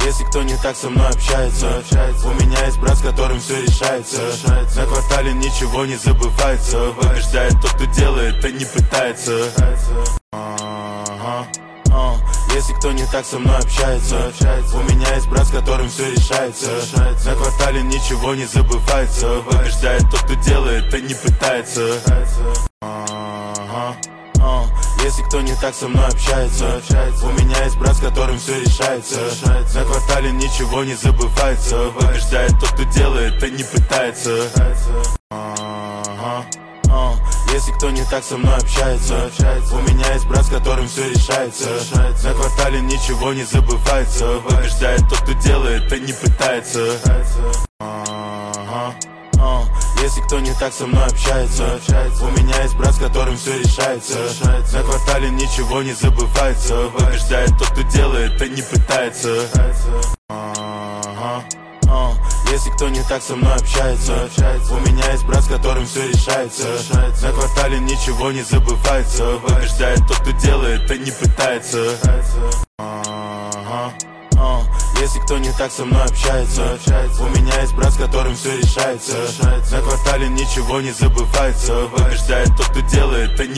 Если кто не так со мной общается, у меня есть брат, с которым все решается. На квартале ничего не забывается. Побеждает тот, кто делает, а не пытается. Если кто не так со мной общается, у меня есть брат, с которым все решается. На квартале ничего не забывается. Побеждает тот, кто делает, а не пытается. Если кто не так со мной общается, у меня есть брат, с которым все решается. На квартале ничего не забывается. Побеждает тот, кто делает, а не пытается. Если кто не так со мной общается, у меня есть брат, с которым все решается. На квартале ничего не забывается. Побеждает тот, кто делает, а не пытается. Если кто не так со мной общается, у меня есть брат, с которым все решается. На квартале ничего не забывается. Побеждает тот, кто делает, а не пытается. Если кто не так со мной общается, у меня есть брат, с которым все решается. На квартале ничего не забывается. Побеждает тот, кто делает, а не пытается. Если кто не так со мной общается, у меня есть брат, с которым все решается. На квартале ничего не забывается. Побеждает тот, кто делает, а не